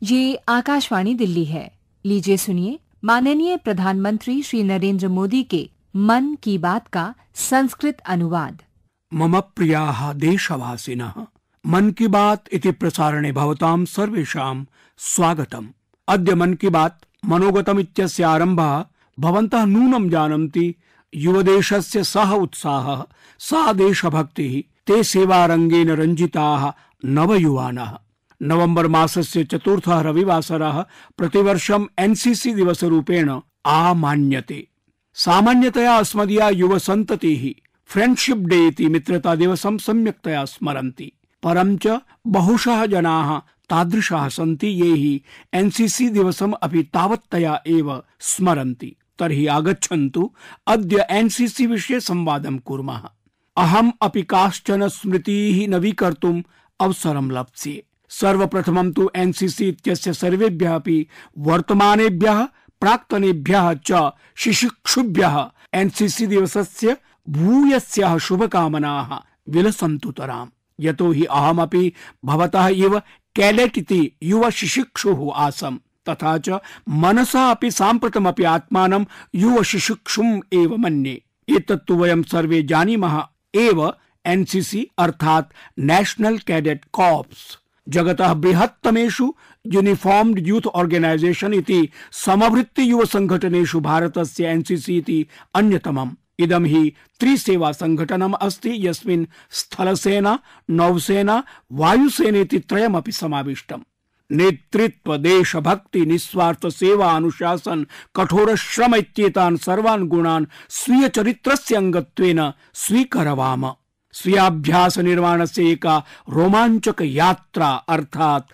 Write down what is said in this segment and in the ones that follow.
ये आकाशवाणी दिल्ली है। लीजिए सुनिए माननीय प्रधानमंत्री श्री नरेंद्र मोदी के मन की बात का संस्कृत अनुवाद। मम प्रियाः देशवासिनः, मन की बात इति प्रसारणे भवतां सर्वेषां स्वागतम्। अद्य मन की बात मनोगतम् इत्यस्य आरम्भः भवन्तः नूनं जानन्ति। युवदेशस्य सः उत्साहः, सा देशभक्तिः, ते सेवारङ्गेन रञ्जिताः नवयुवानः। नवंबर मासस्य चतुर्थः रविवासरः प्रतिवर्षम् एनसीसी दिवसरूपेण आमान्यते। सामान्यतया अस्मदीया युवसन्ततिः फ्रेंडशिप डे इति मित्रता दिवसं सम्यक्तया स्मरन्ति, परं च बहुशः जनाः तादृशाः सन्ति ये हि एनसीसी दिवसम् अपि तावत्तया एव स्मरन्ति। तर्हि आगच्छन्तु अद्य एनसीसी विषये संवादं कुर्मः। अहम् अपि काश्चन स्मृतीः नवीकर्तुम् अवसरं लप्स्ये। सर्वप्रथमं तु एनसीसी इत्यस्य सर्वेभ्यः अपि वर्तमानेभ्यः प्राक्तनेभ्यः च शिशिक्षुभ्यः एनसीसी दिवसस्य भूयस्याः शुभकामनाः विलसन्तुतराम्। यतो हि अहमपि भवतः इव कैडेट इति युव शिशिक्षुः आसम्, तथा च मनसा अपि साम्प्रतमपि आत्मानं युव शिशिक्षुम् एव मन्ये। एतत्तु वयं सर्वे जानीमः एव। एनसीसी अर्थात् नेशनल कैडेट कॉर्प्स जगतः बृहत्तमेषु यूनिफॉर्म्ड यूथ ऑर्गेनाइजेशन इति समवृत्ति युव संघटनेषु भारतस्य एनसीसी इति अन्यतमम्। इदं हि त्रिसेवा संघटनम् अस्ति, यस्मिन् स्थलसेना, नौसेना, वायुसेनेति त्रयमपि समाविष्टम्। नेतृत्व, देशभक्ति, निस्वार्थ सेवा, अनुशासन, कठोर श्रम इत्येतान् सर्वान् गुणान् स्वीय चरित्रस्य अंगत्वेन स्वीकरवाम। स्वीयाभ्यास निर्माणस्य एका रोमांचक यात्रा अर्थात्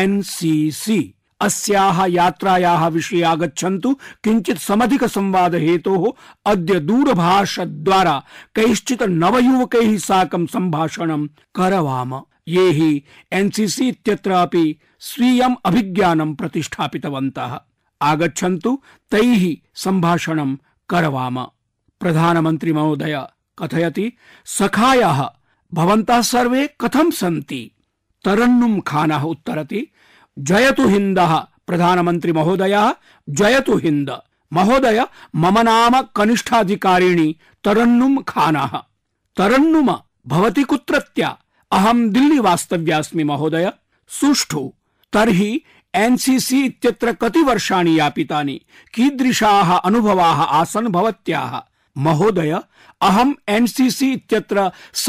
एनसीसी। अस्याः यात्रायाः विषये आगच्छन्तु किञ्चित् समधिक संवाद हेतोः अद्य दूरभाषद्वारा कैश्चित् नवयुवकैः साकं सम्भाषणं करवाम। ये हि एनसीसी इत्यत्र अपि स्वीयम् अभिज्ञानं प्रतिष्ठापितवन्तः। आगच्छन्तु तैः सम्भाषणं करवाम। प्रधानमन्त्री महोदय कथयति, सखायाः भवन्तः सर्वे कथं सन्ति? तरन्नुम खानः उत्तरति, जयतु हिन्दः। प्रधानमन्त्री महोदयः, जयतु हिन्द। महोदय, मम नाम कनिष्ठाधिकारिणी तरन्नुम खानः। तरन्नुम, भवती कुत्रत्या? अहं दिल्ली वास्तव्यास्मि महोदय। सुष्ठु। तर्हि एनसीसी इत्यत्र कति वर्षाणि यापितानि? कीदृशाः अनुभवाः आसन् भवत्याः? महोदय, अहम् एनसीसी इत्यत्र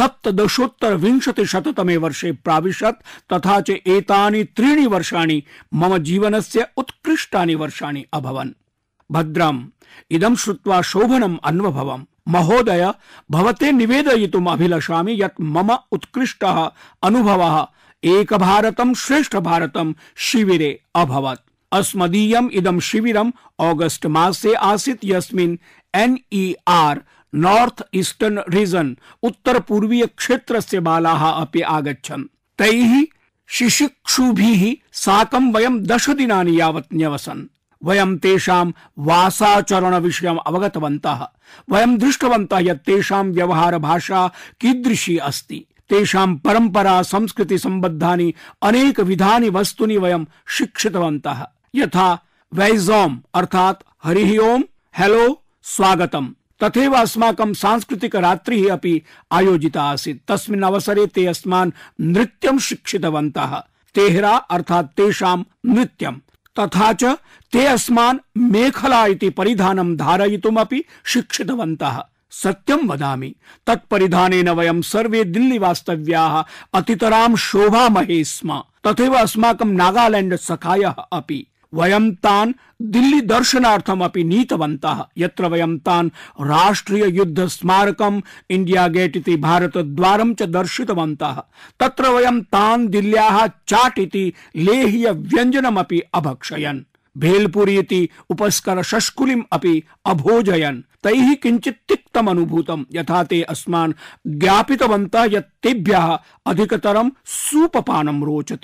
1720 वर्षे प्राविशत्, तथा च एतानि 3 वर्षाणि मम जीवनस्य उत्कृष्टानि वर्षाणि अभवन्। भद्रम्, इदं श्रुत्वा शोभनम् अन्वभवम्। महोदय, भवते निवेदयितुम् अभिलषामि यत् मम उत्कृष्टः अनुभवः एक भारतं श्रेष्ठ भारतं शिविरे अभवत्। अस्मदीयम् इदं शिविरम् ऑगस्ट मासे आसीत्, यस्मिन् NER नॉर्थ ईस्टर्न रीजन उत्तर पूर्वीय क्षेत्रस्य बालाः अपि आगच्छन्। तैः शिशिक्षुभिः साकं वयं 10 दिनानि यावत् न्यवसन्। वयं तेषां वासाचरण विषयम् अवगतवन्तः। वयं दृष्टवन्तः यत् तेषां व्यवहार भाषा कीदृशी अस्ति। तेषां परंपरा संस्कृति संबद्धानि अनेक विधानि वस्तूनि वयं शिक्षितवन्तः, यथा वैजोम अर्थात् हरिः ओम, हेलो, स्वागतम्। तथैव अस्माकं सांस्कृतिक रात्रिः अपि आयोजिता आसीत्। तस्मिन् अवसरे ते अस्मान् नृत्यं शिक्षितवन्तः, तेहरा अर्थात् तेषां नृत्यं। तथा च ते अस्मान् मेखला इति परिधानं धारयितुमपि शिक्षितवन्तः। सत्यं वदामि, तत्परिधानेन वयं सर्वे दिल्ली वास्तव्याः अतितरां शोभामहे स्म। तथैव अस्माकं नागालैंड सखायः अपि। वयं तान् दिल्ली दर्शनार्थम् अपि नीतवन्तः, यत्र वयं तान् राष्ट्रिय युद्ध स्मारकम्, इंडिया गेट इति भारत द्वारं च दर्शितवन्तः। तत्र वयं तान् दिल्ल्याः चाट इति लेह्य व्यञ्जनमपि अभक्षयन्। भेलपुरी इति उपस्कर शष्कुलिम् अपि अभोजयन्। तैः किञ्चित् तिक्तम् अनुभूतं, यथा ते अस्मान् ज्ञापितवन्तः यत् तेभ्यः अधिकतरं सूपपानं रोचते।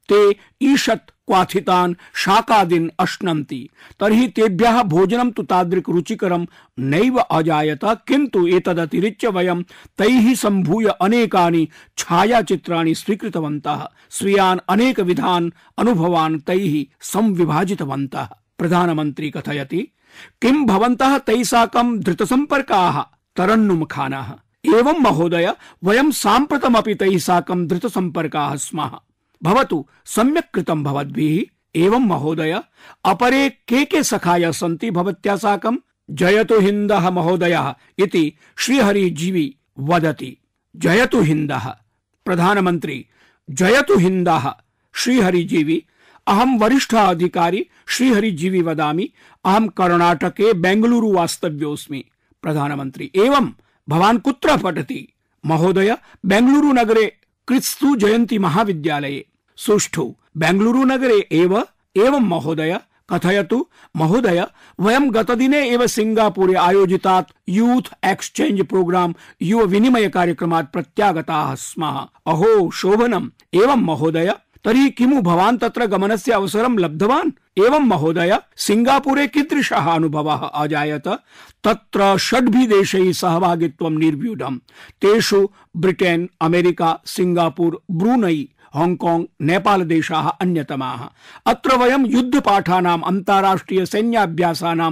ते ईषत् क्वाथितान् शाकादीन् अश्नन्ति तर्हि तेभ्यः भोजनं तु तादृक् रुचिकरं नैव अजायत, किन्तु एतदतिरिच्य वयं तैः सम्भूय अनेकानि छायाचित्राणि स्वीकृतवन्तः, स्वीयान् अनेकविधान् अनुभवान् तैः संविभाजितवन्तः। प्रधानमन्त्री कथयति, किं भवन्तः तैः साकं धृतसम्पर्काः तरन्नुमुखानाः? एवं महोदय, वयं साम्प्रतमपि तैः साकं धृतसम्पर्काः स्मः। भवतु, सम्यक् कृतं भवद्भिः। एवं महोदय, अपरे के सखाय सन्ति भवत्या साकं? जयतु हिन्दः महोदयः इति श्रीहरिजीवी वदति। जयतु हिन्दः। प्रधानमन्त्री, जयतु हिन्दः श्रीहरिजीवी। अहं वरिष्ठः अधिकारी श्रीहरिजीवी वदामि। अहं कर्णाटके बेंगलुरु वास्तव्योऽस्मि। प्रधानमन्त्री, एवं, भवान् कुत्र पठति? महोदय, बेंगलुरु नगरे क्रिस्तु जयंती महाविद्यालये। सुष्ठु, बेंगलुरु नगरे एव? एवं महोदय। कथयतु। महोदय, वयं गतदिने एव सिंगापुरे आयोजितात् यूथ एक्सचेंज प्रोग्राम युव विनिमय कार्यक्रमात् प्रत्यागताः स्मः। अहो, शोभनम्। एवं महोदय, तर्हि किमु भवान् तत्र गमनस्य अवसरं लब्धवान्? एवं महोदय, सिंगापुरे कीदृशः अनुभवः अजायत? तत्र 6 देशैः सहभागित्वं निर्व्यूढम्। तेषु Britain, America, Singapore, Brunei, Hong Kong, Nepal देशाः अन्यतमाः। अत्र वयं युद्धपाठानाम्, अन्ताराष्ट्रिय सैन्याभ्यासानां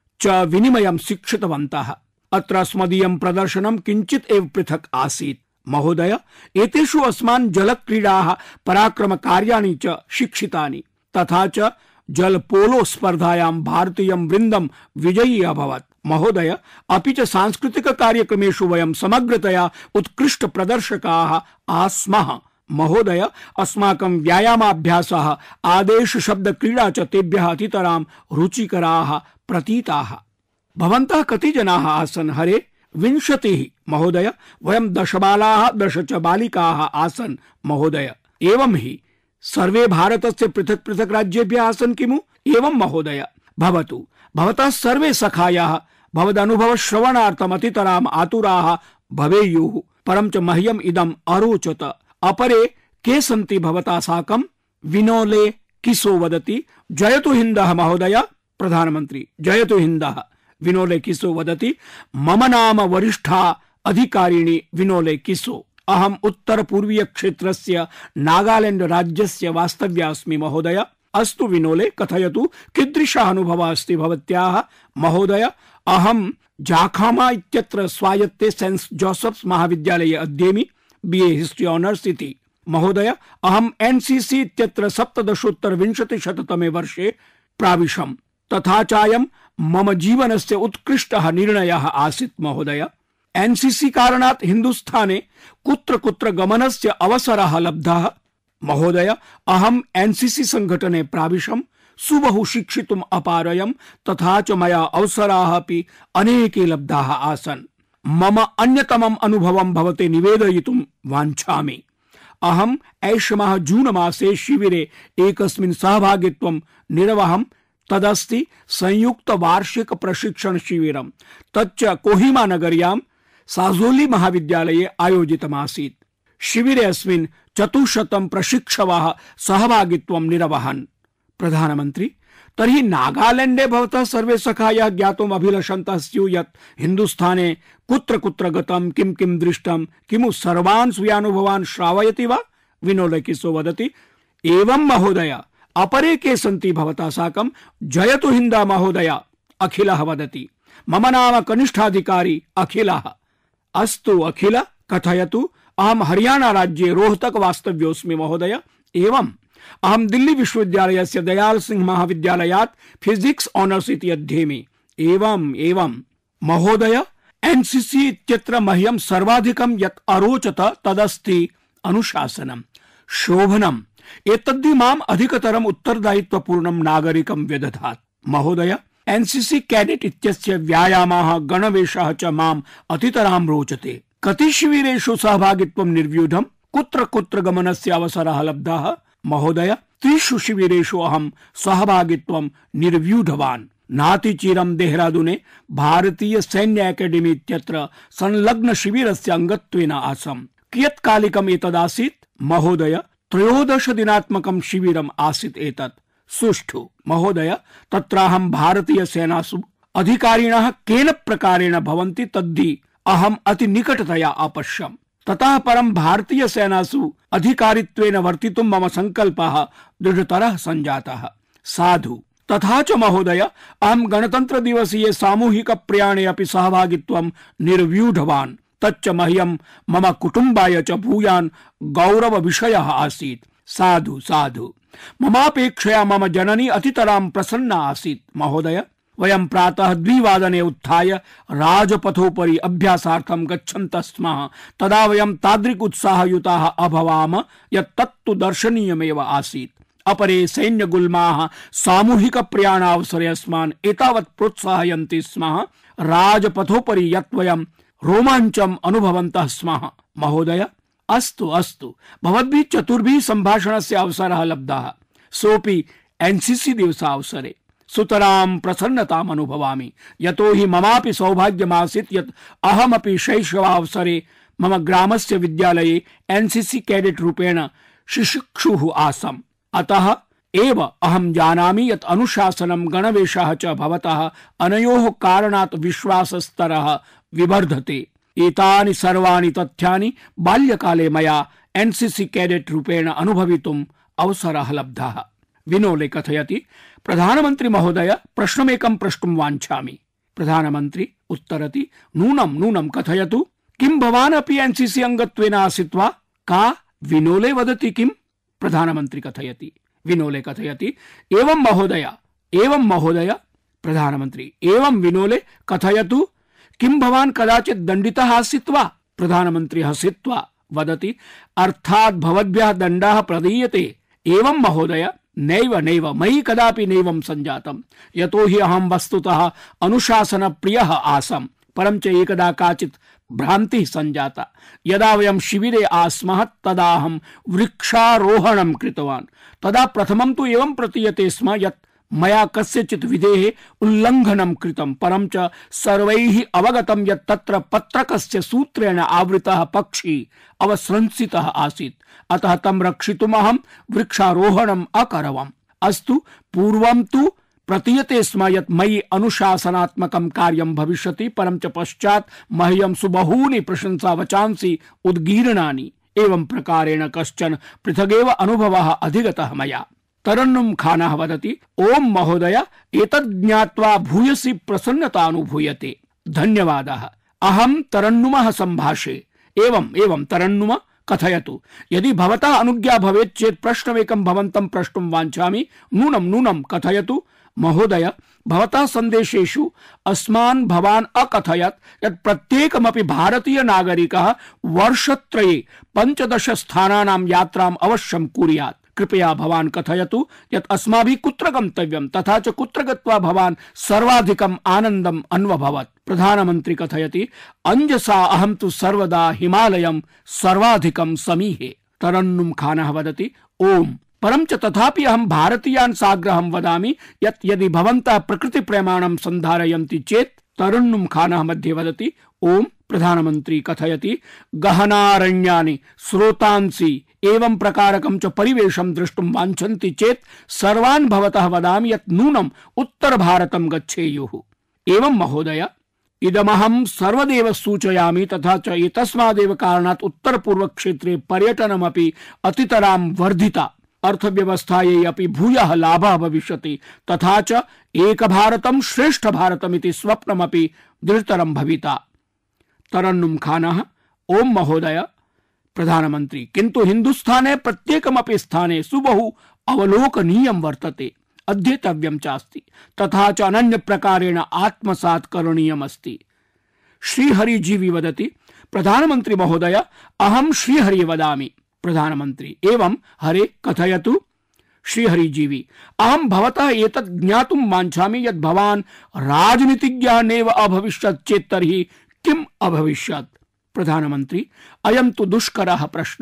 च विनिमयं शिक्षितवन्तः। अत्र अस्मदीयं प्रदर्शनं किञ्चित् एव पृथक् आसीत्। महोदय, एतेषु अस्मान् जलक्रीडाः, पराक्रमकार्याणि च शिक्षितानि। तथा च जलपोलो स्पर्धायां भारतीयं वृन्दं विजयी अभवत्। महोदय, अपि च सांस्कृतिक कार्यक्रमेषु वयं समग्रतया उत्कृष्ट प्रदर्शकाः आस्मः। महोदय, अस्माकं व्यायामाभ्यासः, आदेश शब्द क्रीडा च तेभ्यः अतितरां रुचिकराः प्रतीताः। भवन्तः कति जनाः आसन् हरे? 20। महोदय, वयं 10 बालाः 10 च बालिकाः आसन् महोदय। एवं हि सर्वे भारतस्य पृथक् पृथक् राज्येभ्यः आसन् किमु? एवं महोदय। भवतु, भवतः सर्वे सखायाः भवदनुभव श्रवणार्थम् अतितराम् आतुराः भवेयुः, परं च मह्यम् इदम् अरोचत। अपरे के सन्ति भवता साकं? विनोले किसो वदति। जयतु हिन्दः महोदय। प्रधानमन्त्री, जयतु हिन्दः। विनोले किसो वदति, मम नाम वरिष्ठा अधिकारिणी विनोले किसो। अहम् उत्तर पूर्वीय क्षेत्रस्य नागालैंड राज्यस्य वास्तव्या अस्मि महोदय। अस्तु विनोले, कथयतु, कीदृशः अनुभवः अस्ति भवत्याः? महोदय, अहं जाखामा इत्यत्र स्वायत्ते सेंट जोसेफ्स महाविद्यालये अध्येमि, BA हिस्ट्री ऑनर्स इति। महोदय, अहम् NCC इत्यत्र 17-20 वर्षे प्राविशम्। तथा चायं मम जीवनस्य उत्कृष्टः निर्णयः आसीत् महोदय। NCC कारणात् हिन्दुस्थाने कुत्र कुत्र गमनस्य अवसरः लब्धः। महोदय, अहम् NCC संघटने प्राविशम्, सुबहु शिक्षितुम् अपारयम्, तथा च मया अवसराः अपि अनेके लब्धाः आसन्। मम अन्यतमम् अनुभवं भवते निवेदयितुं वाञ्छामि। अहम् ऐषमः जून मासे शिविरे एकस्मिन् सहभागित्वं निर्वहम्। तदस्ति संयुक्त वार्षिक प्रशिक्षण शिविरम्। तच्च कोहिमा नगर्यां साजोली महाविद्यालये आयोजितमासीत्। शिविरे अस्मिन् 400 प्रशिक्षकाः सहभागित्वं निरवहन्। प्रधानमन्त्री, तर्हि नागालैंडे भवतः सर्वे सखायः ज्ञातुम् अभिलषन्तः स्युः यत् हिन्दुस्थाने कुत्र कुत्र गतं, किं किं दृष्टं, किमु सर्वान् स्वीयानुभवान् श्रावयति वा? विनोले किसो वदति। एवं महोदय। अपरे के सन्ति भवता साकं? जयतु हिन्दा महोदय। अखिलः वदति। मम नाम कनिष्ठाधिकारी अखिलः। अस्तु अखिल, कथयतु। अहं हरियाणा राज्ये रोहतक वास्तव्योऽस्मि महोदय। एवं, अहं दिल्ली विश्वविद्यालयस्य दयाल सिंह महाविद्यालयात् फिजिक्स ऑनर्स इति अध्येमि। एवं महोदय, NCC इत्यत्र मह्यं सर्वाधिकं यत् अरोचत तदस्ति अनुशासनम्, शोभनम्। एतद्धि माम् अधिकतरम् उत्तरदायित्वपूर्णं नागरिकं व्यदधात्। महोदय, NCC कैडेट इत्यस्य व्यायामाः, गणवेशः च माम् अतितरां रोचते। कति शिविरेषु सहभागित्वं निर्व्यूढम्? कुत्र कुत्र गमनस्य अवसरः लब्धः? महोदय, 3 शिविरेषु अहं सहभागित्वं निर्व्यूढवान्। नातिचिरं देहरादूने भारतीय सैन्य अकादेमी इत्यत्र संलग्न शिविरस्य अंगत्वेन आसम्। कियत्कालिकम् एतदासीत्? महोदय, 13 दिनात्मकं शिबिरम् आसीत् एतत् सुष्ठु महोदय। तत्राहं भारतीय सेनासु अधिकारिणः केन प्रकारेण भवन्ति तद्धि अहम् अति निकटतया अपश्यम्। ततः परं भारतीय सेनासु अधिकारित्वेन वर्तितुं मम संकल्पः दृढतरः सञ्जातः। साधु। तथा च महोदय अहं गणतन्त्र दिवसीय सामूहिक प्रयाणे अपि सहभागित्वं निर्व्यूढवान्। तच्च मह्यं मम कुटुम्बाय च भूयान् गौरव विषयः आसीत्। साधु साधु। ममापेक्षया मम जननी अतितरां प्रसन्ना आसीत् महोदय। वयं प्रातः 2 वादने उत्थाय राजपथोपरि अभ्यासार्थं गच्छन्तः स्मः। तदा वयं तादृक् उत्साहयुताः अभवाम यत् तत्तु दर्शनीयमेव आसीत्। अपरे सैन्यगुल्माः सामूहिक प्रयाणावसरे अस्मान् एतावत् प्रोत्साहयन्ति स्मः राजपथोपरि यत् वयं रोमाञ्चम् अनुभवन्तः स्मः महोदय। अस्तु अस्तु, भवद्भिः चतुर्भिः सम्भाषणस्य अवसरः लब्धः, सोऽपि एनसीसी दिवसावसरे। सुतरां प्रसन्नताम् अनुभवामि, यतो हि ममापि सौभाग्यमासीत् यत् अहमपि शैशवावसरे मम ग्रामस्य विद्यालये एनसीसी कैडेट् रूपेण शिशिक्षुः आसम्। अतः एव अहं जानामि यत् अनुशासनं गणवेशः च भवतः अनयोः कारणात् विश्वासस्तरः विवर्धते। एतानि सर्वाणि तथ्यानि बाल्यकाले मया एनसीसी कैडेट् रूपेण अनुभवितुम् अवसरः लब्धः। विनोले कथयति, प्रधानमंत्री महोदय, प्रश्नमेकं प्रष्टुं वाञ्छामि। प्रधानमंत्री उत्तरति, नूनं नूनं कथयतु। किं भवान् अपि एनसीसी अंगत्वेन आसीत् वा? का? विनोले वदति किम्? प्रधानमंत्री कथयति। विनोले कथयति, एवं महोदय, एवं महोदय। प्रधानमंत्री, एवं विनोले कथयतु। किं भवान् कदाचित् दण्डितः आसीत् वा? प्रधानमंत्री हसित्वा वदति, अर्थात् भवद्भ्यः दण्डः प्रदीयते। एवं महोदय, नैव नैव, मयि कदापि नैवं सञ्जातम्। यतो हि अहं वस्तुतः अनुशासन प्रियः आसम्। परं च एकदा काचित् भ्रान्तिः सञ्जाता। यदा वयं शिबिरे आस्मः तदा अहं वृक्षारोहणं कृतवान्। तदा प्रथमं तु एवं प्रतीयते स्म यत् मया कस्यचित् विधेः उल्लङ्घनं कृतं। परं च सर्वैः अवगतं यत् तत्र पत्रकस्य सूत्रेण आवृतः पक्षी अवस्रंसितः आसीत्। अतः तं रक्षितुम् अहं वृक्षारोहणम् अकरवम्। अस्तु, पूर्वं तु प्रतीयते स्म यत् मयि अनुशासनात्मकं कार्यं भविष्यति, परं च पश्चात् मह्यं सुबहूनि प्रशंसावचांसि उद्गीर्णानि। एवं प्रकारेण कश्चन पृथगेव अनुभवः अधिगतः मया। तरन्नुम खानः वदति, ओम महोदय, एतद् ज्ञात्वा भूयसी प्रसन्नता अनुभूयते। धन्यवादः। अहं तरन्नुमः सम्भाषे। एवं तरन्नुम कथयतु। यदि भवतः अनुज्ञा भवेत् चेत् प्रश्नमेकं भवन्तं प्रष्टुं वाञ्छामि। नूनं नूनं कथयतु। महोदय, भवतः सन्देशेषु अस्मान् भवान् अकथयत् यत् प्रत्येकमपि भारतीय नागरिकः वर्षत्रये 15 स्थानानां यात्राम् अवश्यं कुर्यात्। कृपया भवान् कथयतु यत् अस्माभिः कुत्र गन्तव्यं, तथा च कुत्र गत्वा भवान् सर्वाधिकम् आनन्दम् अन्वभवत्। प्रधानमन्त्री कथयति, अंजसा अहं तु सर्वदा हिमालयं सर्वाधिकं समीहे। तरन्नुम खानः वदति, ओम, परं च तथापि अहं भारतीयान् साग्रहं वदामि यत् यदि भवन्तः प्रकृतिप्रेमाणं सन्धारयन्ति चेत्। तरन्नुम खानः मध्ये वदति, ओम। प्रधानमन्त्री कथयति, गहनारण्यानि स्रोतांसि एवं प्रकारकं च परिवेशं द्रष्टुं वाञ्छन्ति चेत् सर्वान् भवतः वदामि यत् नूनम् उत्तर भारतं गच्छेयुः। एवं महोदय, इदमहं सर्वदेव सूचयामि। तथा च एतस्मादेव कारणात् उत्तर पूर्व क्षेत्रे पर्यटनमपि अतितरां वर्धिता। अर्थव्यवस्थायै अपि भूयः लाभः भविष्यति। तथा च एक भारतं श्रेष्ठ भारतमिति स्वप्नमपि दृढतरं भविता। तरन्नुम खानः, ओम महोदय। प्रधानमंत्री, किन्तु हिन्दुस्थाने प्रत्येकमपि स्थाने सुबहु अवलोकनीयं वर्तते, अध्येतव्यं चास्ति, तथा च अनन्य प्रकारेण आत्मसात् करणीयम् अस्ति। श्रीहरिजीवी वदति, प्रधानमंत्री महोदय, अहं श्रीहरि वदामि। प्रधानमंत्री, एवं हरे कथयतु। श्रीहरिजीवी, अहं भवतः एतत् ज्ञातुं वाञ्छामि यत् भवान् राजनीतिज्ञः नैव अभविष्यत् चेत् तर्हि किम् अभविष्यत्? प्रधानमंत्री, अयं तु दुष्करः प्रश्नः।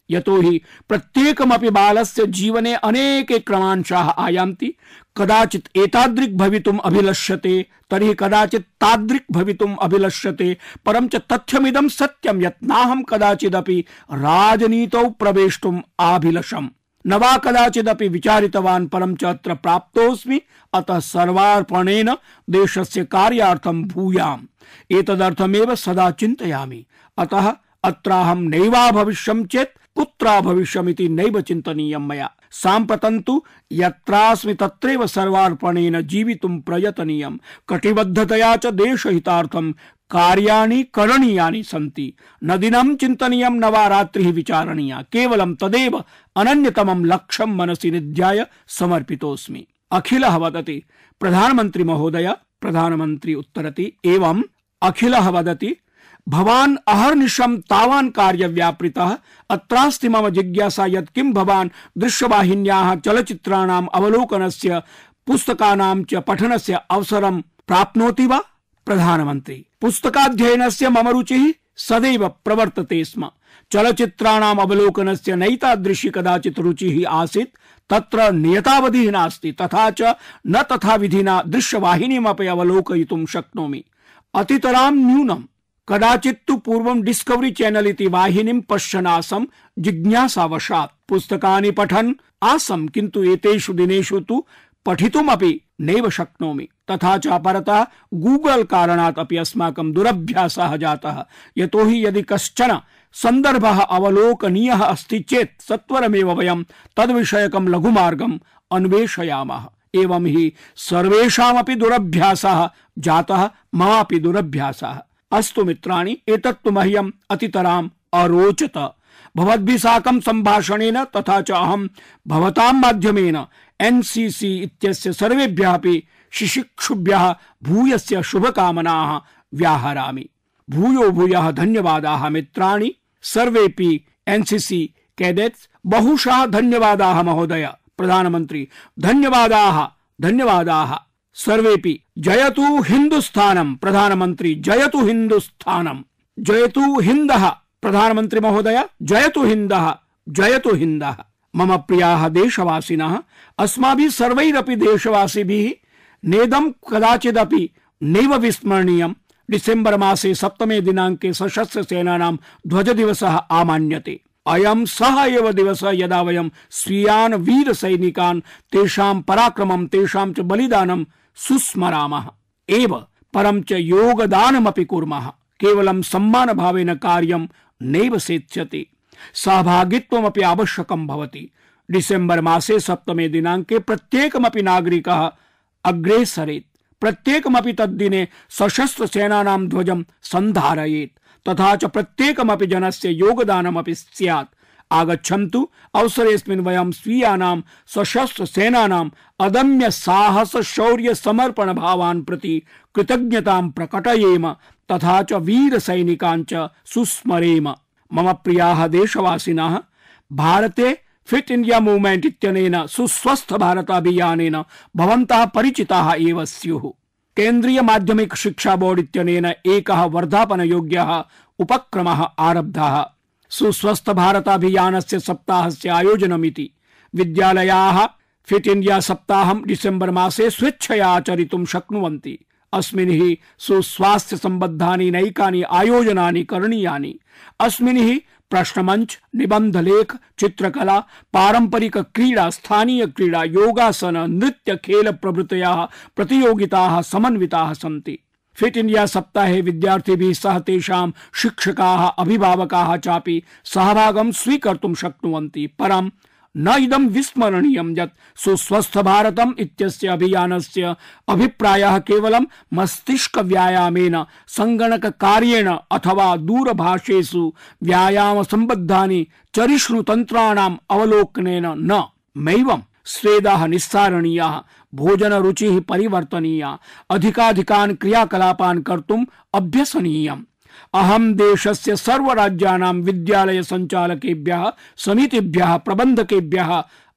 यतो हि प्रत्येकमपि बालस्य जीवने अनेके क्रमांशाः आयान्ति। कदाचित् एतादृक् भवितुम् अभिलष्यते, तर्हि कदाचित् तादृक् भवितुम् अभिलष्यते। परं च तथ्यमिदं सत्यं यत् नाहं कदाचिदपि राजनीतौ प्रवेष्टुम् आभिलषम्, न वा कदाचिदपि विचारितवान्, परं च अत्र प्राप्तोऽस्मि। अतः सर्वार्पणेन देशस्य कार्यार्थं भूयाम्, एतदर्थमेव सदा चिन्तयामि। अतः अत्राहं नैवा भविष्यं चेत् कुत्रा भविष्यमिति नैव चिन्तनीयं मया। साम्प्रतन्तु यत्रास्मि तत्रैव सर्वार्पणेन जीवितुं प्रयतनीयं। कटिबद्धतया च देशहितार्थं कार्याणि करणीयानि सन्ति। न दिनं चिन्तनीयं, न वा रात्रिः विचारणीया। केवलं तदेव अनन्यतमं लक्ष्यं मनसि निध्याय समर्पितोऽस्मि। अखिलः वदति प्रधानमन्त्री महोदय। प्रधानमन्त्री उत्तरति, एवं अखिलः वदति, भवान् अहर्निशं तावान् कार्यव्यापृतः। अत्रास्ति मम जिज्ञासा यत् किं भवान् दृश्यवाहिन्याः चलचित्राणाम् अवलोकनस्य, पुस्तकानां च पठनस्य अवसरं प्राप्नोति वा? प्रधानमन्त्री, पुस्तकाध्ययनस्य मम रुचिः सदैव प्रवर्तते स्म। चलचित्राणाम् अवलोकनस्य नैतादृशी कदाचित् रुचिः आसीत्। तत्र नियतावधिः नास्ति, तथा च न तथा विधिना दृश्यवाहिनीमपि अवलोकयितुं शक्नोमि। अतितरां न्यूनं कदाचित् तु पूर्वं डिस्कवरी चैनल इति वाहिनीं पश्यन् आसम्। जिज्ञासावशात् पुस्तकानि पठन् आसम्, किन्तु एतेषु दिनेषु तु पठितुमपि नैव शक्नोमि। तथा च अपरतः गूगल कारणात् अपि अस्माकं दुरभ्यासः जातः। यतोहि यदि कश्चन सन्दर्भः अवलोकनीयः अस्ति चेत् सत्वरमेव वयं तद्विषयकं लघुमार्गम् अन्वेषयामः। एवं हि सर्वेषामपि दुरभ्यासः जातः, ममापि दुरभ्यासः। अस्तु मित्राणि, एतत्तु मह्यम् अतितराम् अरोचत। भवद्भिः साकं सम्भाषणेन तथा च अहं भवतां माध्यमेन एनसीसी इत्यस्य सर्वेभ्यः अपि शिशिक्षुभ्यः भूयस्य शुभकामनाः व्याहरामि। भूयो भूयः धन्यवादाः मित्राणि। सर्वेपि एनसीसी कैडेट्स बहुशः धन्यवादाः महोदय। प्रधानमन्त्री, धन्यवादाः धन्यवादाः। सर्वेपि जयतु हिन्दुस्तानम्। प्रधानमन्त्री, जयतु हिन्दुस्तानम्। जयतु हिन्दः। प्रधानमन्त्री महोदय, जयतु हिन्दः, जयतु हिन्दः। मम प्रियाः देशवासिनः, अस्माभिः सर्वैरपि देशवासिभिः नेदं कदाचिदपि नैव विस्मरणीयम्। डिसेम्बर मासे 7 दिनाङ्के सशस्त्र सेनानां ध्वजदिवसः आमान्यते। अयं सः एव दिवसः यदा वयं स्वीयान् वीर सैनिकान्, तेषां पराक्रमं, तेषां च बलिदानं सुस्मरामः एव, परं च योगदानमपि कुर्मः। केवलं सम्मानभावेन कार्यं नैव सेत्स्यते, सहभागित्वमपि आवश्यकं भवति। डिसेम्बर मासे 7 दिनाङ्के प्रत्येकमपि नागरिकः अग्रे सरेत्। प्रत्येकमपि तद्दिने सशस्त्र सेनानां ध्वजं सन्धारयेत्, तथा च प्रत्येकमपि जनस्य योगदानमपि स्यात्। आगच्छन्तु, अवसरेऽस्मिन् वयं स्वीयानां सशस्त्र सेनानाम् अदम्य साहस शौर्य समर्पण भावान् प्रति कृतज्ञतां प्रकटयेम, तथा च वीर सैनिकान् च सुस्मरेम। मम प्रियाः देशवासिनः, भारते फिट इंडिया मूवमेंट इत्यनेन सुस्वस्थ भारत अभियानेन भवन्तः परिचिताः एव स्युः। केन्द्रीय माध्यमिक शिक्षा बोर्ड इत्यनेन एकः वर्धापनयोग्यः उपक्रमः आरब्धः। सुस्वस्थ भारत अभियानस्य सप्ताहस्य आयोजनमिति। विद्यालयाः फिट इंडिया सप्ताहं डिसेम्बर मासे स्वेच्छया आचरितुं शक्नुवन्ति। अस्मिन् हि सुस्वास्थ्य सम्बद्धानि नैकानि आयोजनानि करणीयानि। अस्मिन् हि प्रश्नमंच, निबंधलेख, चित्रकला, पारंपरिक क्रीडा, स्थानीय क्रीडा, योगासन, नृत्य, खेल प्रभृतयः प्रतियोगिताः समन्विताः सन्ति। फिट इंडिया सप्ताहे विद्यार्थिभिः सह तेषां शिक्षकाः, अभिभावकाः चापि सहभागं स्वीकर्तुं शक्नुवन्ति। परं न इदं विस्मरणीयं यत् सुस्वस्थ भारतम् इत्यस्य अभियानस्य अभिप्रायः केवलं मस्तिष्क व्यायामेन, संगणक कार्येण अथवा दूरभाषेषु व्यायाम संबद्धानि चरिष्णु तन्त्राणाम् अवलोकनेन न। मैवं स्वेदः निस्सारणीयः, भोजन रुचिः परिवर्तनीया, अधिकाधिकान् क्रियाकलापान् कर्तुम् अभ्यसनीयम्। अहम देशस्य सर्वराज्यानां विद्यालय संचालकेभ्यः, समितिभ्यः, प्रबन्धकेभ्यः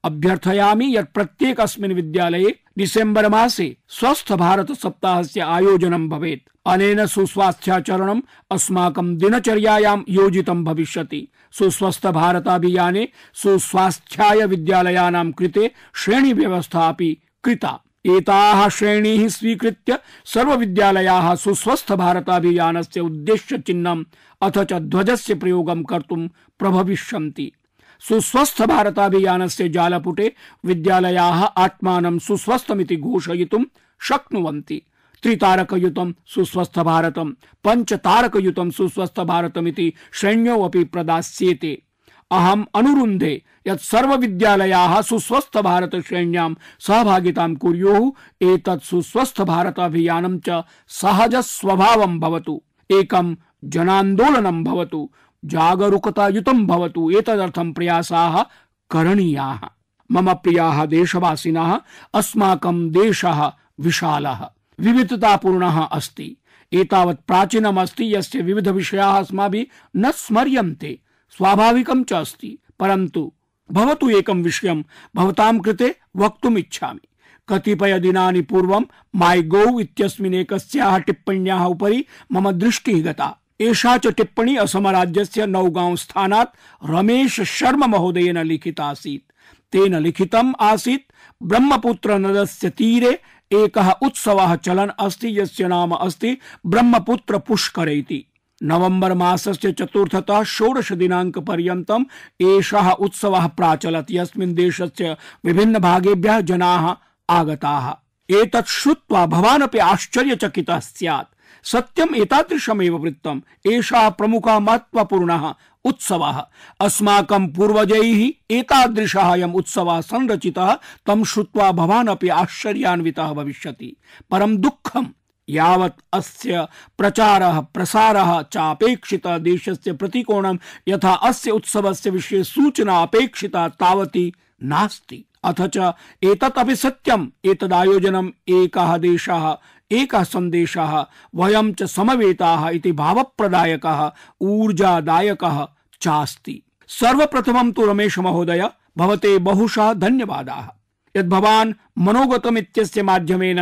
अभ्यर्थयामि यत् प्रत्येकस्मिन् विद्यालये डिसेम्बर मासे स्वस्थ भारत सप्ताहस्य आयोजनं भवेत्। अनेन सुस्वास्थ्याचरणम् अस्माकं दिनचर्यायां योजितं भविष्यति। सुस्वस्थ भारताभियाने सुस्वास्थ्याय विद्यालयानां कृते श्रेणी व्यवस्था अपि कृता। एताः श्रेणीः स्वीकृत्य सर्वविद्यालयाः सुस्वस्थ भारताभियानस्य उद्देश्य चिह्नम् अथ च ध्वजस्य प्रयोगं कर्तुं प्रभविष्यन्ति। सुस्वस्थ भारताभियानस्य जालपुटे विद्यालयाः आत्मानं सुस्वस्थमिति घोषयितुं शक्नुवन्ति। त्रितारकयुतं सुस्वस्थ भारतं, पञ्चतारकयुतं सुस्वस्थ भारतमिति श्रेण्यौ अपि प्रदास्येते। अहम् अनुरुन्धे यत् सर्वविद्यालयाः सुस्वस्थ भारत श्रेण्यां सहभागितां कुर्युः। एतत् सुस्वस्थ भारत अभियानं च सहज स्वभावं भवतु, एकं जनान्दोलनं भवतु, जागरूकतायुतं भवतु। एतदर्थं प्रयासाः करणीयाः। मम प्रियाः देशवासिनः, अस्माकं देशः विशालः विविधतापूर्णः अस्ति। एतावत् प्राचीनम् अस्ति यस्य विविध विषयाः अस्माभिः न स्मर्यन्ते। स्वाभाविकं च अस्ति, परन्तु भवतु एकं विषयं भवतां कृते वक्तुम् इच्छामि। कतिपय दिनानि पूर्वं माइगोव इत्यस्मिन् एकस्याः टिप्पण्याः उपरि मम दृष्टिः गता। एषा च टिप्पणी असम राज्यस्य नौगांव स्थानात् रमेश शर्मा महोदयेन लिखिता आसीत्। तेन लिखितम् आसीत्, ब्रह्मपुत्र नदस्य तीरे एकः उत्सवः चलन् अस्ति यस्य नाम अस्ति ब्रह्मपुत्र पुष्कर इति। नवंबर मासस्य 4तः 16 दिनांक पर्यन्तम् एषः उत्सवः प्राचलत्, यस्मिन् देशस्य विभिन्न भागेभ्यः जनाः आगताः। एतत् श्रुत्वा भवान् अपि आश्चर्यचकितः स्यात्। सत्यम् एतादृशमेव वृत्तम्। एषः प्रमुखः महत्वपूर्णः उत्सवः। अस्माकं पूर्वजैः एतादृशः अयम् उत्सवः संरचितः। तं श्रुत्वा भवान् अपि आश्चर्यान्वितः भविष्यति। परं दुःखम्, यावत् अस्य प्रचारः प्रसारः चापेक्षितः, देशस्य प्रतिकोणं यथा अस्य उत्सवस्य विषये सूचना अपेक्षिता तावती नास्ति। अथ च एतत् अपि सत्यम्, एतदायोजनम् एकः देशः एकः सन्देशः, वयं च समवेताः इति भावप्रदायकः ऊर्जादायकः चास्ति। सर्वप्रथमं तु रमेश महोदय, भवते बहुशः धन्यवादाः यद् भवान् मनोगतम् इत्यस्य माध्यमेन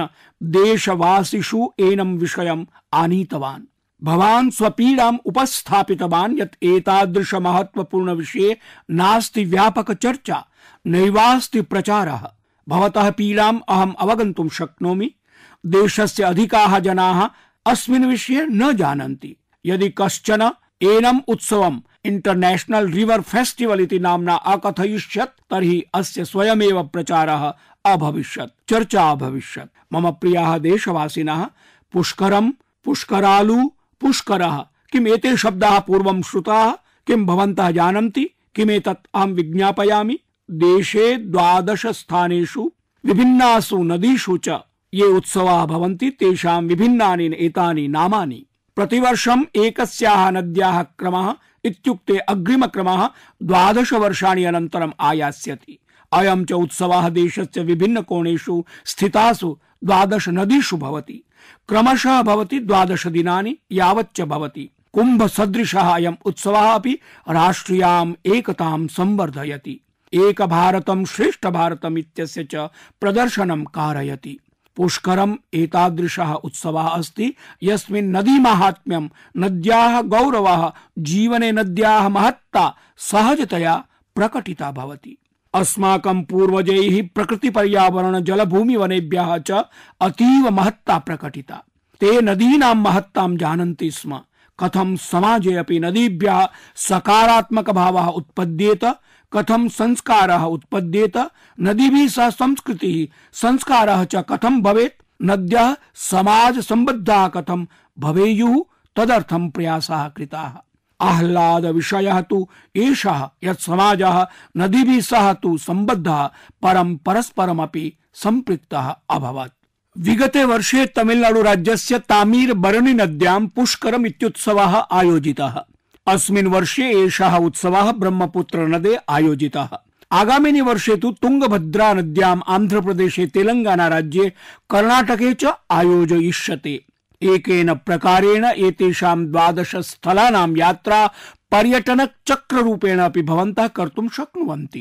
देशवासिषु एनं विषयम् आनीतवान्। भवान् स्वपीडाम् उपस्थापितवान् यत् एतादृश महत्वपूर्ण विषये नास्ति व्यापक चर्चा, नैवास्ति प्रचारः। भवतः पीडाम् अहम् अवगन्तुं शक्नोमि। देशस्य अधिकाः जनाः अस्मिन् विषये न जानन्ति। यदि कश्चन एनम् उत्सवम् इंटरनेशनल रिवर फेस्टिवल इति नाम्ना अकथयिष्यत् तर्हि अस्य स्वयमेव प्रचारः अभविष्यत्, चर्चा अभविष्यत्। मम प्रियाः देशवासिनः, पुष्करम्, पुष्करालु, पुष्करः, किम् एते शब्दाः पूर्वं श्रुताः? किं भवन्तः जानन्ति? किमेतत् अहं विज्ञापयामि? देशे 12 स्थानेषु विभिन्नासु नदीषु च ये उत्सवाः भवन्ति तेषां विभिन्नानि एतानि नामानि। प्रतिवर्षम् एकस्याः नद्याः क्रमः इत्युक्ते अग्रिमक्रमः 12 वर्षाणि अनन्तरम् आयास्यति। अयं च उत्सवः देशस्य विभिन्न कोणेषु स्थितासु 12 नदीषु भवति। क्रमशः भवति 12 दिनानि यावच्च भवति। कुंभ सदृशः अयम् उत्सवः अपि राष्ट्रियाम् एकतां संवर्धयति। एक भारतं श्रेष्ठ भारतम् इत्यस्य च प्रदर्शनं कारयति। पुष्करम् एतादृशः उत्सवः अस्ति यस्मिन् नदी माहात्म्यं, नद्याः गौरवः, जीवने नद्याः महत्ता सहजतया प्रकटिता भवति। अस्माकं पूर्वजैः प्रकृति पर्यावरण जलभूमि वनेभ्यः च अतीव महत्ता प्रकटिता। ते नदीनां महत्तां जानन्ति स्म। कथं समाजे अपि नदीभ्यः सकारात्मक भावः उत्पद्येत, कथं संस्कारः उत्पद्येत, नदीभिः सह संस्कृतिः संस्कारः च कथं भवेत्, नद्यः समाज संबद्धाः कथं भवेयुः, तदर्थं प्रयासाः कृताः। आह्लाद विषयः तु एषः यत् समाजः नदीभिः सह तु संबद्धः, परं परस्परमपि सम्पृक्तः अभवत्। विगते वर्षे तमिलनाडु राज्यस्य तामीर बरनी नद्यां पुष्करम् इत्युत्सवः आयोजितः। अस्मिन् वर्षे एषः उत्सवः ब्रह्मपुत्र नदे आयोजितः। आगामिनि वर्षे तु तुंगभद्रा नद्याम् आन्ध्रप्रदेशे, तेलंगाना राज्ये, कर्णाटके च आयोजयिष्यते। एकेन प्रकारेण एतेषां 12 स्थलानां यात्रा पर्यटन चक्ररूपेण अपि भवन्तः कर्तुं शक्नुवन्ति।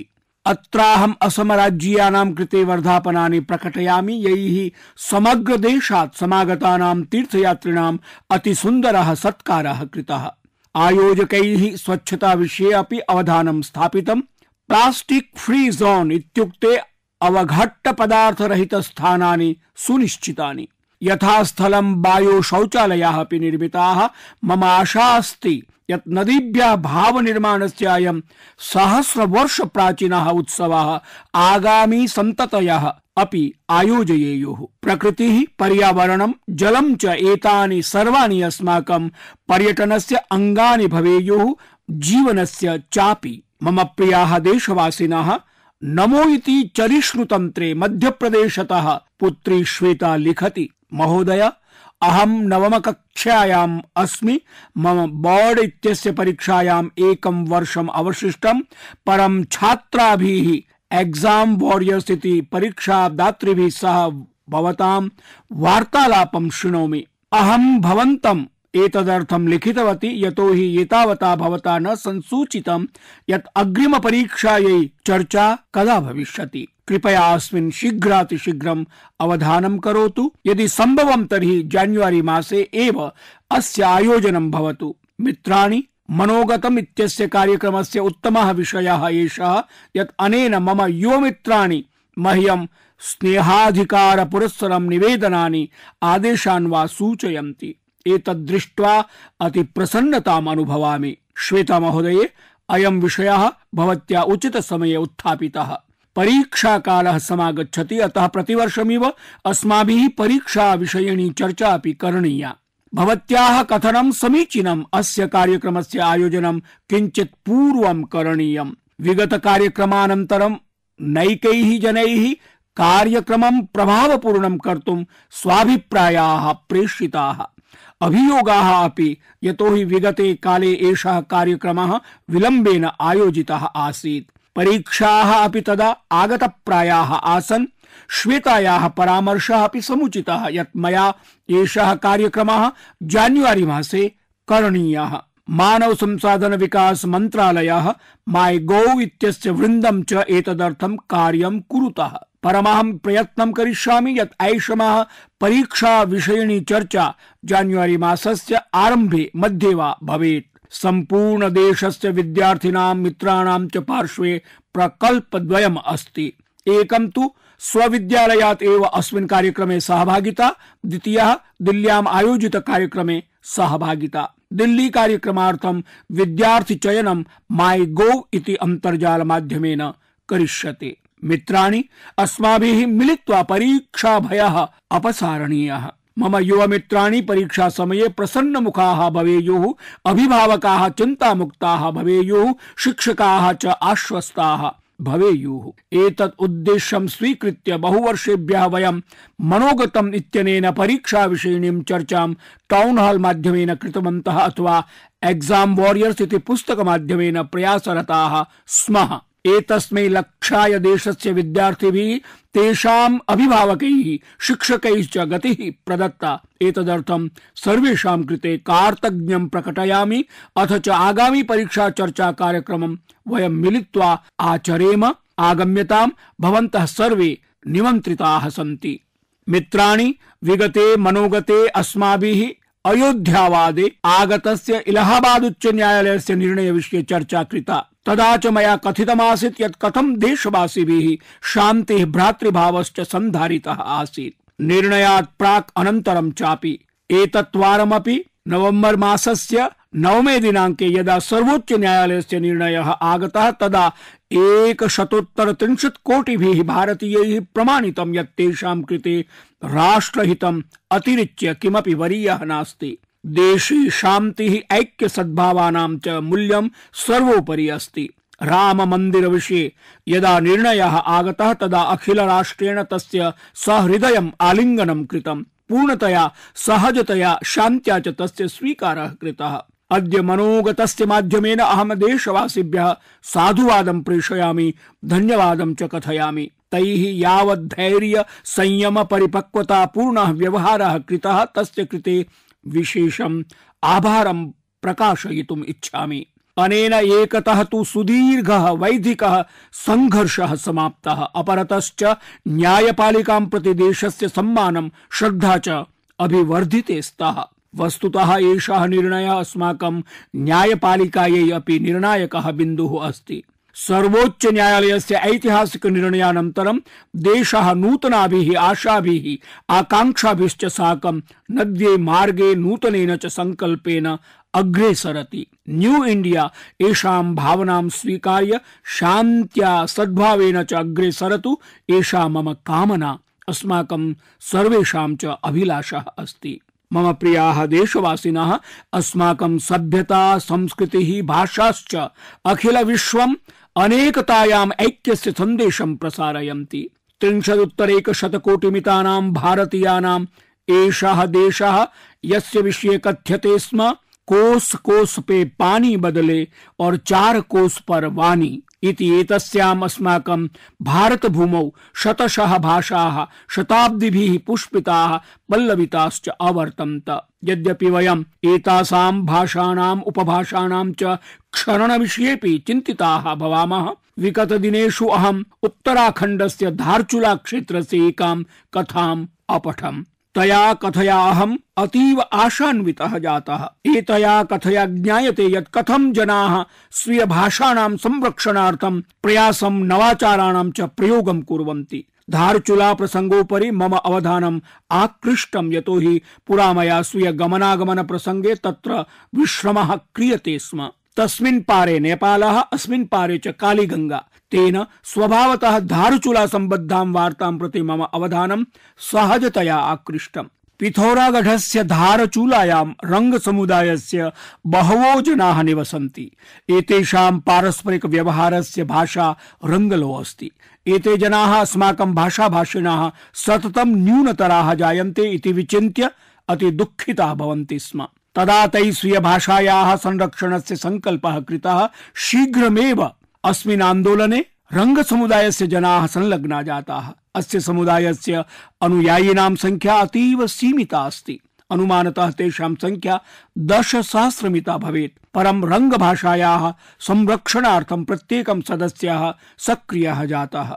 अत्राहम् असमराज्यीयानां कृते वर्धापनानि प्रकटयामि यैः समग्र देशात् समागतानां तीर्थयात्रिणाम् अतिसुन्दरः सत्कारः कृतः। आयोजकैः स्वच्छता विषये अपि अवधानं स्थापितम्। प्लास्टिक फ्री जोन इत्युक्ते अवघट्ट पदार्थ रहित स्थानानि सुनिश्चितानि, यथास्थलं बायो शौचालयाः अपि निर्मिताः। मम आशा अस्ति यत् नदीभ्यः भावनिर्माणस्य अयं सहस्रवर्ष प्राचीनः उत्सवः आगामी सन्ततयः अपि आयोजयेयुः। प्रकृतिः, पर्यावरणं, जलं च एतानि सर्वाणि अस्माकं पर्यटनस्य अङ्गानि भवेयुः, जीवनस्य चापि। मम प्रियाः देशवासिनः, नमो इति चरिष्णुतन्त्रे मध्यप्रदेशतः पुत्री श्वेता लिखति, महोदय अहं नवमकक्षायाम् अस्मि। मम बोर्ड इत्यस्य परीक्षायाम् एकं वर्षम् अवशिष्टम्, परं छात्राभिः एग्जाम वॉरियर्स इति परीक्षादातृभिः सह भवतां वार्तालापं शृणोमि। अहं भवन्तम् एतदर्थं लिखितवती यतोहि एतावता भवता न संसूचितं यत् अग्रिम परीक्षायै चर्चा कदा भविष्यति। कृपया अस्मिन् शीघ्रातिशीघ्रम् अवधानं करोतु। यदि सम्भवं तर्हि जान्युआरी मासे एव अस्य आयोजनं भवतु। मित्राणि, मनोगतम् इत्यस्य कार्यक्रमस्य उत्तमः विषयः एषः यत् अनेन मम युवमित्राणि मह्यं स्नेहाधिकार पुरस्सरं निवेदनानि, आदेशान् वा सूचयन्ति। एतद् दृष्ट्वा अति प्रसन्नताम् अनुभवामि। श्वेता महोदये, अयं विषयः भवत्या उचित समये उत्थापितः। परीक्षा कालः समागच्छति, अतः प्रतिवर्षमिव अस्माभिः परीक्षा विषयिणी चर्चा अपि करणीया। भवत्याः कथनं समीचीनम्। अस्य कार्यक्रमस्य आयोजनं किञ्चित् पूर्वं करणीयम्। विगत कार्यक्रमानन्तरं नैकैः जनैः कार्यक्रमं प्रभावपूर्णं कर्तुं स्वाभिप्रायाः प्रेषिताः, अभियोगाः अपि, यतोहि विगते काले एषः कार्यक्रमः विलम्बेन आयोजितः आसीत्। परीक्षाः अपि तदा आगतप्रायाः आसन्। श्वेतायाः परामर्शः अपि समुचितः यत् मया एषः कार्यक्रमः जान्युआरी मासे करणीयः। मानव संसाधन विकास मन्त्रालयः माइगोव इत्यस्य वृन्दं च एतदर्थं कार्यं कुरुतः। परमहं प्रयत्नं करिष्यामि यत् ऐषमः परीक्षा विषयिणी चर्चा जान्युआरी मासस्य आरम्भे मध्ये वा भवेत्। सम्पूर्ण देशस्य विद्यार्थिनां मित्राणां च पार्श्वे प्रकल्पद्वयम् अस्ति। एकं तु स्वविद्यालयात् एव अस्मिन् कार्यक्रमे सहभागिता, द्वितीयः दिल्ल्याम् आयोजित कार्यक्रमे सहभागिता। दिल्ली कार्यक्रमार्थं विद्यार्थी चयनं माइगोव इति अन्तर्जाल माध्यमेन करिष्यते। मित्राणि, अस्माभिः मिलित्वा परीक्षा भयः अपसारणीयः। मम युवमित्राणि परीक्षा समये प्रसन्नमुखाः भवेयुः, अभिभावकाः चिन्तामुक्ताः भवेयुः, शिक्षकाः च आश्वस्ताः भवेयुः। एतत् उद्देश्यं स्वीकृत्य बहुवर्षेभ्यः वयं मनोगतम् इत्यनेन परीक्षा विषयिणीं चर्चां टाउन हॉल माध्यमेन कृतवन्तः अथवा एग्जाम वॉरियर्स इति पुस्तकमाध्यमेन प्रयासरताः स्मः। एतस्मै लक्ष्याय देशस्य विद्यार्थिभिः, तेषाम् अभिभावकैः, शिक्षकैः च गतिः प्रदत्ता। एतदर्थं सर्वेषां कृते कार्तज्ञं प्रकटयामि। अथ च आगामी परीक्षा चर्चा कार्यक्रमं वयं मिलित्वा आचरेम। आगम्यताम्। भवन्तः सर्वे निमन्त्रिताः सन्ति। मित्राणि, विगते मनोगते अस्माभिः अयोध्यावादे आगतस्य इलाहाबाद उच्च न्यायालयस्य निर्णयविषये चर्चा कृता। तदा च मया कथितमासीत् यत् कथं देशवासिभिः शान्तिः, भ्रातृभावश्च सन्धारितः आसीत्। निर्णयात् प्राक् अनन्तरं चापि एतत्वारमपि नवम्बर मासस्य 9 दिनाङ्के यदा सर्वोच्च न्यायालयस्य निर्णयः आगतः तदा 130 कोटिभिः भारतीयैः प्रमाणितं यत् तेषां कृते राष्ट्रहितम् अतिरिच्य किमपि वरीयः नास्ति। देशे शान्तिः, ऐक्य सद्भावानां च मूल्यं सर्वोपरि अस्ति। राम मंदिर विषये यदा निर्णयः आगतः तदा अखिल राष्ट्रेण तस्य सहृदयम् आलिङ्गनं कृतं। पूर्णतया सहजतया शान्त्या च तस्य स्वीकारः कृतः। अद्य मनोगतस्य माध्यमेन अहं देशवासिभ्यः साधुवादं प्रेषयामि, धन्यवादं च कथयामि। तैः यावत् धैर्य, संयम, परिपक्वता पूर्णः व्यवहारः कृतः तस्य कृते विशेषम् आभारं प्रकाशयितुम् इच्छामि। अनेन एकतः तु सुदीर्घः वैदिकः संघर्षः समाप्तः, अपरतश्च न्यायपालिकां प्रति देशस्य सम्मानं श्रद्धा च अभिवर्धिते स्तः। वस्तुतः एषः निर्णयः अस्माकं न्यायपालिकायै अपि निर्णायकः बिन्दुः अस्ति। सर्वोच्च न्यायालयस्य ऐतिहासिक निर्णयानन्तरं देशः नूतनाभिः आशाभिः आकांक्षाभिश्च साकं नद्ये मार्गे नूतनेन च संकल्पेन अग्रे सरति। न्यू इंडिया एषां भावनां स्वीकार्य शान्त्या सद्भावेन च अग्रे सरतु, एषा मम कामना, अस्माकं सर्वेषां च अभिलाषः अस्ति। मम प्रियाः देशवासिनः, अस्माकं सभ्यता संस्कृतिः भाषाश्च अखिल विश्वम् अनेकतायाम् ऐक्यस्य सन्देशं प्रसारयन्ति। 30-100 भारतीयानाम् एषः देशः यस्य विषये कथ्यते स्म, कोस कोस पे पानी बदले और 4 कोस पर वाणी इति। एतस्याम् अस्माकं भारत भूमौ शतशः भाषाः शताब्दिभिः पुष्पिताः पल्लविताश्च अवर्तन्त। यद्यपि वयम् एतासां भाषाणाम् उपभाषाणां च क्षरणविषयेऽपि चिन्तिताः भवामः, विगतदिनेषु अहम् उत्तराखण्डस्य धारचूला क्षेत्रस्य एकां कथाम् अपठम्। तया कथया अहम् अतीव आशान्वितः जातः। एतया कथया ज्ञायते यत् कथं जनाः स्वीय भाषाणां संरक्षणार्थं प्रयासं नवाचाराणां च प्रयोगं कुर्वन्ति। धारचूला प्रसंगोपरि मम अवधानम् आकृष्टम्, यतोहि पुरा मया स्वीय गमनागमन प्रसंगे तत्र विश्रमः क्रियते स्म। तस्मिन् पारे नेपालः, अस्मिन् पारे च कालीगंगा। तेन स्वभावतः धारचूला संबद्धां वार्तां प्रति मम अवधानं सहजतया आकृष्टम्। पिथौरागढ़स्य धारचूलायां रंग समुदायस्य बहवो जनाः निवसन्ति। एतेषां पारस्परिक व्यवहारस्य भाषा रंगलो अस्ति। एते जनाः अस्माकं भाषाभाषिणः सततं न्यूनतराः जायन्ते इति विचिन्त्य अति दुःखिताः भवन्ति स्म। तदा तैः स्वीय भाषायाः संरक्षणस्य संकल्पः कृतः। शीघ्रमेव अस्मिन् आन्दोलने रंग समुदायस्य जनाः संलग्ना जाताः। अस्य समुदायस्य अनुयायिनां संख्या अतीव सीमिता अस्ति। अनुमानतः तेषां संख्या 10,000 भवेत्। परं रंग भाषायाः संरक्षणार्थं प्रत्येकं सदस्यः सक्रियः जातः।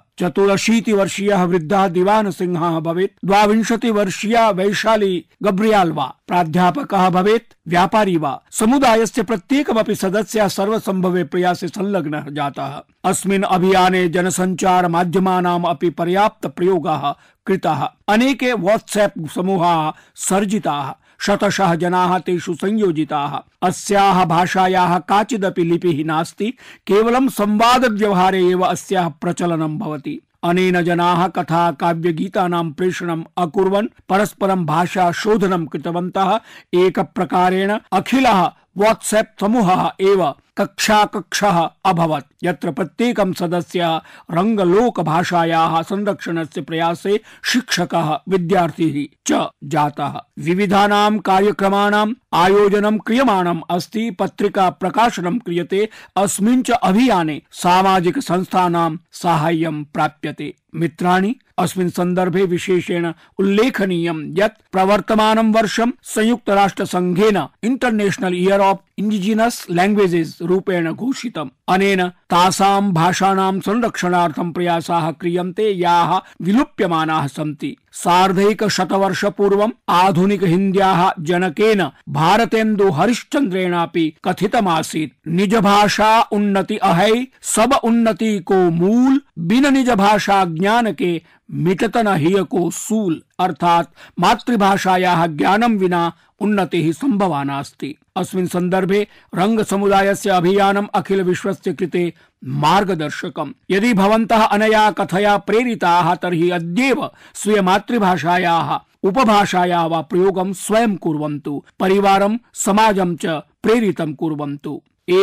84 वर्षीयः वृद्धः दिवान सिंहः भवेत्, 22 वर्षीया वैशाली गब्रियाल वा प्राध्यापकः भवेत्, व्यापारी वा। समुदायस्य प्रत्येकमपि सदस्यः सर्वसम्भवे प्रयासे संलग्नः जातः। अस्मिन् अभियाने जनसञ्चार माध्यमानाम् अपि पर्याप्त प्रयोगः कृतः। अनेके व्हाट्सएप समूहाः सर्जिताः, शतशः जनाः तेषु संयोजिताः। अस्याः भाषायाः काचिदपि लिपिः नास्ति, केवलं संवादव्यवहारे एव अस्याः प्रचलनं भवति। अनेन जनाः कथा काव्यगीतानां प्रेषणम् अकुर्वन् परस्परं भाषा शोधनं कृतवन्तः। एक प्रकारेण अखिलः व्हाट्सएप समूहः एव कक्षाकक्षः अभवत्, यत्र प्रत्येकं सदस्यः रंगलोक भाषायाः संरक्षणस्य प्रयासे शिक्षकः विद्यार्थी च जातः। विविधानां कार्यक्रमाणाम् आयोजनं क्रियमाणम् अस्ति। पत्रिका प्रकाशनं क्रियते। अस्मिन् च अभियाने सामाजिक संस्थानां साहाय्यं प्राप्यते। मित्राणि, अस्मिन् सन्दर्भे विशेषेण उल्लेखनीयं यत् प्रवर्तमानं वर्षं संयुक्त राष्ट्र संघेन international year of indigenous languages रूपेण घोषितम्। अनेन तासां भाषाणां संरक्षणार्थं प्रयासाः क्रियन्ते याः विलुप्यमानाः सन्ति। सार्धैकशतवर्ष पूर्वम् आधुनिक हिन्द्याः जनकेन भारतेन्दु हरिश्चन्द्रेणापि कथितमासीत्, निज भाषा उन्नति अहै सब उन्नति को मूल, बिन निज भाषा ज्ञान के मिटत न हिय को सूल। अर्थात मातृभाषायाः ज्ञानं विना उन्नतिः सम्भवा नास्ति। अस्मिन् सन्दर्भे रंग समुदायस्य अभियानम् अखिल विश्वस्य कृते मार्गदर्शकम्। यदि भवन्तः अनया कथया प्रेरिताः तर्हि अद्यैव स्वीय मातृभाषायाः उपभाषायाः वा प्रयोगं स्वयं कुर्वन्तु। परिवारं समाजं च प्रेरितं कुर्वन्तु।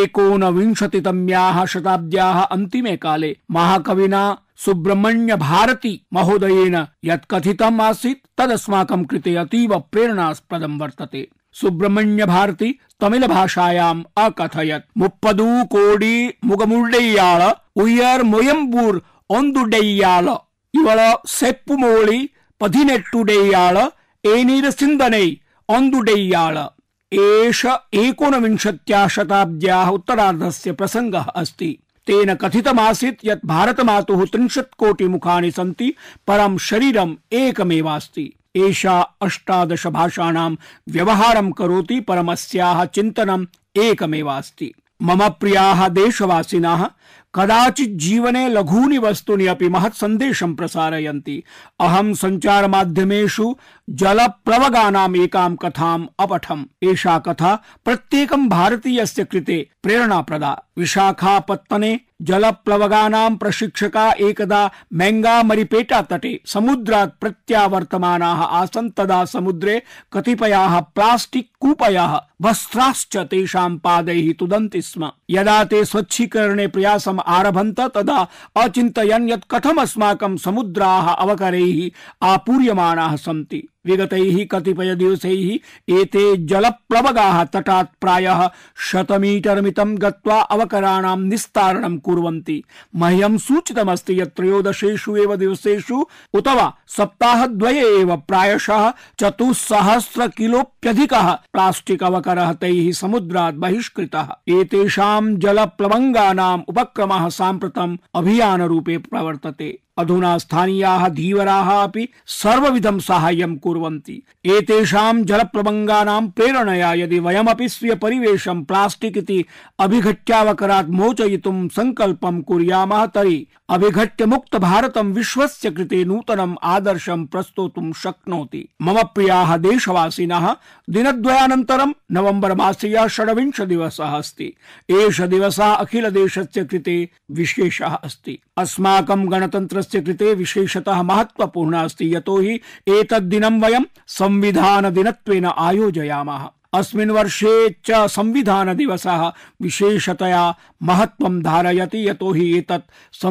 19विंशतितम्याः शताब्द्याः अन्तिमे काले महाकविना सुब्रह्मण्य भारती महोदयेन यत् कथितम् आसीत् तदस्माकं कृते अतीव प्रेरणास्पदं वर्तते। सुब्रह्मण्य भारती तमिल भाषायाम् अकथयत्, मुप्पदु कोडी मुगमुड्डैयाळ उयर् मोयम्बूर् ओन्दुडैयाळ इवळ सेप्पुमोळि पदिनेट्टुडैयाळ एनीर सिंदनै ओन्दुडैयाळ। एष 19व्या शताब्द्याः उत्तरार्धस्य प्रसङ्गः अस्ति। तेन कथितमासीत् यत् भारतमातुः 30 कोटिमुखानि सन्ति, परं शरीरम् एकमेवास्ति। एषा 18 भाषाणां व्यवहारं करोति, परम् अस्याः चिन्तनम् एकमेवास्ति। मम प्रियाः देशवासिनः, कदाचित् जीवने लघूनि वस्तूनि अपि महत् सन्देशं प्रसारयन्ति। अहं सञ्चारमाध्यमेषु जलप्लवगानाम् एकां कथाम् अपठम्। एषा कथा प्रत्येकं भारतीयस्य कृते प्रेरणाप्रदा। विशाखापत्तने जलप्लवगानां प्रशिक्षका एकदा मैंगामरिपेटा तटे समुद्रात् प्रत्यावर्तमानाः आसन्। तदा समुद्रे कतिपयाः प्लास्टिक् कूपयाः वस्त्राश्च तेषां पादैः तुदन्ति स्म। यदा ते स्वच्छीकरणे प्रयासम् आरभन्त तदा अचिन्तयन् यत् कथम् अस्माकं समुद्राः अवकरैः आपूर्यमाणाः सन्ति। विगतैः कतिपय दिवसैः एते जलप्लवगाः तटात् प्रायः 100 मीटर् मितं गत्वा अवकराणां निस्तारणं कुर्वन्ति। मह्यं सूचितमस्ति यत् 13 एव दिवसेषु उत वा सप्ताहद्वये एव प्रायशः 400 किलोप्यधिकः प्लास्टिक् अवकरः तैः समुद्रात् बहिष्कृतः। एतेषां जलप्लवगानाम् उपक्रमः साम्प्रतम् अभियानरूपे प्रवर्तते। अधुना स्थानीयाः धीवराः अपि सर्वविधं साहाय्यं कुर्वन्ति। एतेषां जलप्लवगानां प्रेरणया यदि वयमपि स्वीय परिवेशं प्लास्टिक् इति अभिघट्यावकरात् मोचयितुं संकल्पं कुर्यामः तर्हि अभिघट्य मुक्त भारतं विश्वस्य कृते नूतनम् आदर्शं प्रस्तोतुं शक्नोति। मम प्रियाः देशवासिनः, दिनद्वयानन्तरं नवम्बर मासीयः 26 दिवसः अस्ति। एष दिवसः अखिल देशस्य कृते विशेषः अस्ति। अस्माकं गणतन्त्रस्य कृते विशेषतः महत्वपूर्णः अस्ति, यतोहि एतद् दिनं वयं संविधान दिनत्वेन आयोजयामः। अस्मिन् वर्षे च संविधान दिवसः विशेषतया महत्वं धारयति, यतोहि एतत्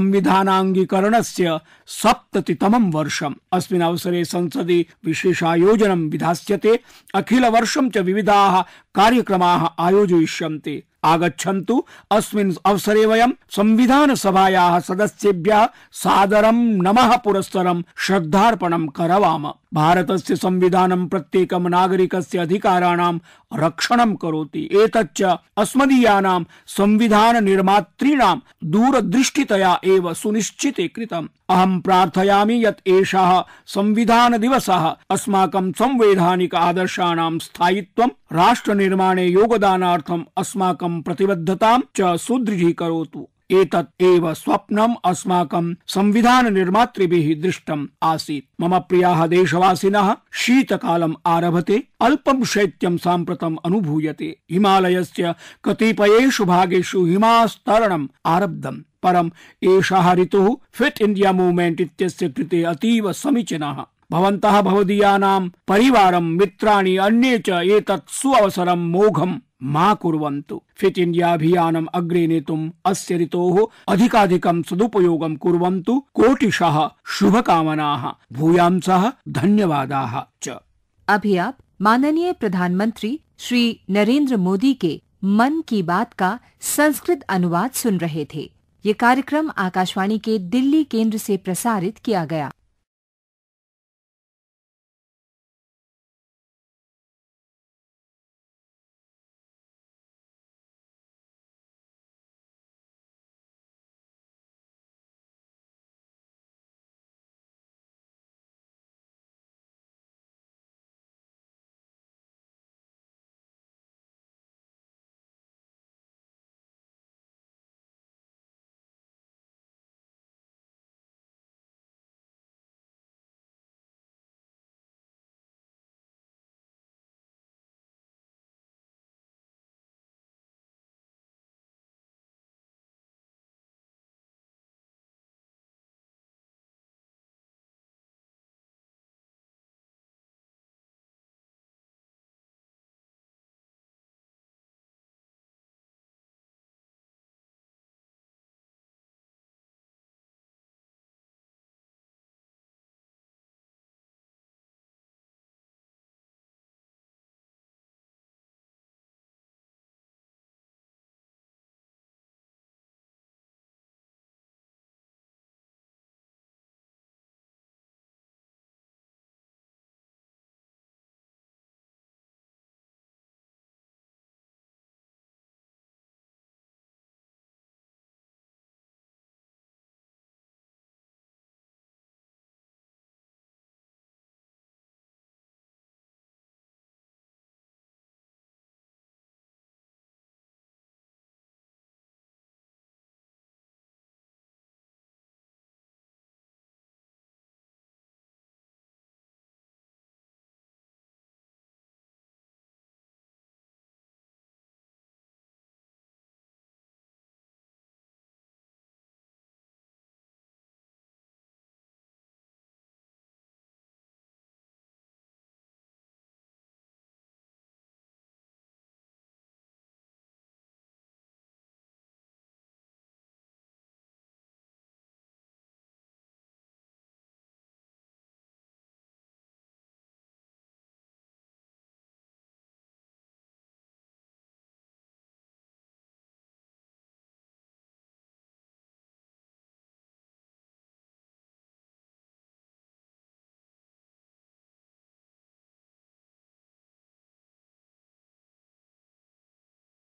संविधानाङ्गीकरणस्य 70तमं वर्षम्। अस्मिन् अवसरे संसदि विशेषायोजनं विधास्यते। अखिल वर्षं च विविधाः कार्यक्रमाः आयोजयिष्यन्ते। आगच्छन्तु। अस्मिन् अवसरे वयं संविधान सभायाः सदस्येभ्यः सादरं नमः पुरस्सरं श्रद्धार्पणं करवाम। भारतस्य संविधानं प्रत्येकं नागरिकस्य अधिकाराणां रक्षणं करोति। एतच्च अस्मदीयानां संविधान निर्मातॄणां दूरदृष्टितया एव सुनिश्चिते कृतम्। अहं प्रार्थयामि यत् एषः संविधान दिवसः अस्माकं संवैधानिक आदर्शाणां स्थायित्वं, राष्ट्र निर्माणे योगदानार्थम् अस्माकं प्रतिबद्धतां च सुदृढीकरोतु। एतत् एव स्वप्नम् अस्माकं संविधान निर्मातृभिः दृष्टम् आसीत्। मम प्रियाः देशवासिनः, शीतकालम् आरभते। अल्पं शैत्यं साम्प्रतम् अनुभूयते। हिमालयस्य कतिपयेषु भागेषु हिमास्तरणम् आरब्धम्। परम् एषः ऋतुः फिट इंडिया मूवमेंट इत्यस्य कृते अतीव समीचीनः। भवन्तः भवदीयानां परिवारं, मित्राणि, अन्ये च एतत् सुअवसरं मोघं मा कुर्वन्तु। फिट इंडिया अभियानम् अग्रे नेतुम् अस्य ऋतोः अधिकाधिकं सदुपयोगं कुर्वन्तु। कोटिशः शुभकामनाः, भूयांसः धन्यवादाः च। अभी आप माननीय प्रधानमंत्री श्री नरेंद्र मोदी के मन की बात का संस्कृत अनुवाद सुन रहे थे। ये कार्यक्रम आकाशवाणी के दिल्ली केंद्र से प्रसारित किया गया।